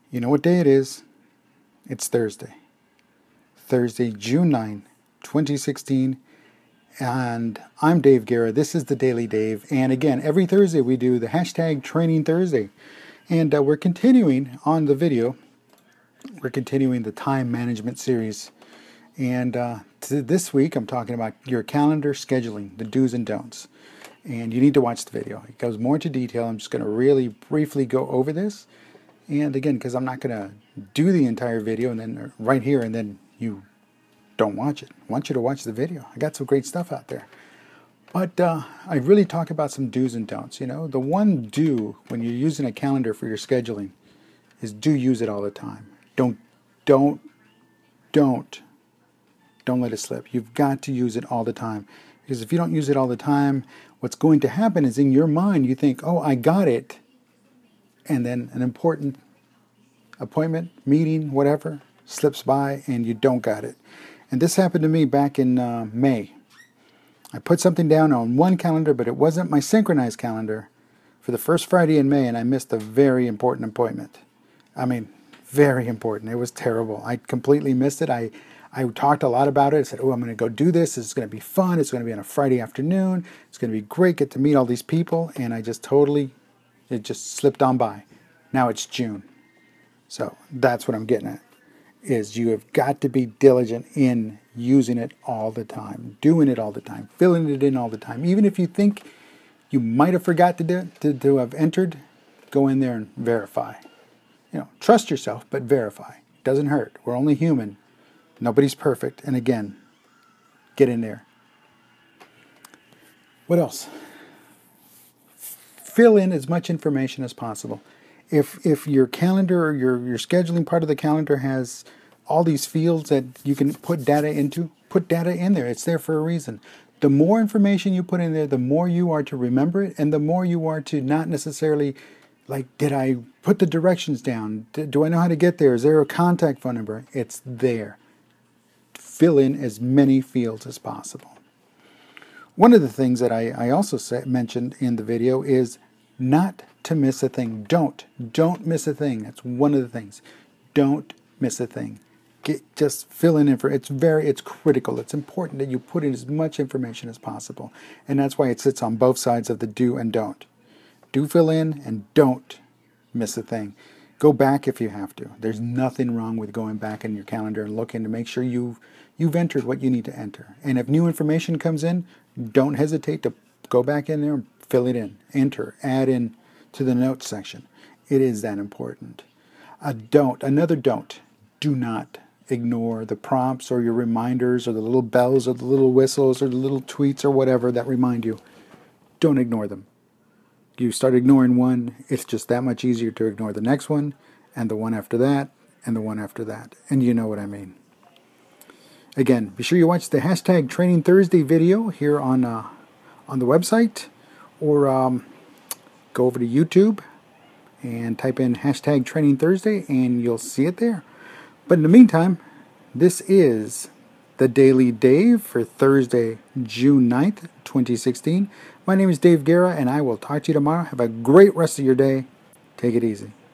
You know what day it is? It's Thursday. Thursday, June 9, 2016. And I'm Dave Guerra. This is the Daily Dave. And again, every Thursday we do the hashtag Training Thursday. And we're continuing on the video. We're continuing the time management series. And this week I'm talking about your calendar scheduling, the do's and don'ts. And you need to watch the video. It goes more into detail. I'm just going to really briefly go over this. And again, because I'm not going to do the entire video and then right here and then you don't watch it. I want you to watch the video. I got some great stuff out there. But I really talk about some do's and don'ts. You know, the one do when you're using a calendar for your scheduling is do use it all the time. Don't let it slip. You've got to use it all the time. Because if you don't use it all the time, what's going to happen is in your mind you think, oh, I got it. And then an important appointment, meeting, whatever, slips by and you don't got it. And this happened to me back in May. I put something down on one calendar, but it wasn't my synchronized calendar for the first Friday in May, and I missed a very important appointment. I mean, very important. It was terrible. I completely missed it. I talked a lot about it. I said, oh, I'm going to go do this. It's going to be fun. It's going to be on a Friday afternoon. It's going to be great. Get to meet all these people. And I just it just slipped on by. Now it's June. So that's what I'm getting at, is you have got to be diligent in using it all the time, doing it all the time, filling it in all the time. Even if you think you might have forgot to do it, to have entered, go in there and verify. You know, trust yourself, but verify. It doesn't hurt. We're only human. Nobody's perfect. And again, get in there. What else? Fill in as much information as possible. If your calendar or your scheduling part of the calendar has all these fields that you can put data into, put data in there. It's there for a reason. The more information you put in there, the more you are to remember it, and the more you are to not necessarily, like, did I put the directions down? Do I know how to get there? Is there a contact phone number? It's there. Fill in as many fields as possible. One of the things that I also mentioned in the video is not to miss a thing. Don't miss a thing. That's one of the things. Don't miss a thing. Just fill in it's critical. It's important that you put in as much information as possible. And that's why it sits on both sides of the do and don't. Do fill in and don't miss a thing. Go back if you have to. There's nothing wrong with going back in your calendar and looking to make sure you've entered what you need to enter. And if new information comes in, don't hesitate to go back in there and fill it in. Enter, add in to the notes section. It is that important. Another don't. Do not ignore the prompts or your reminders or the little bells or the little whistles or the little tweets or whatever that remind you. Don't ignore them. You start ignoring one, it's just that much easier to ignore the next one and the one after that and the one after that. And you know what I mean. Again, be sure you watch the hashtag Training Thursday video here on the website, or go over to YouTube and type in hashtag Training Thursday and you'll see it there. But in the meantime, this is the Daily Dave for Thursday, June 9th, 2016. My name is Dave Guerra, and I will talk to you tomorrow. Have a great rest of your day. Take it easy.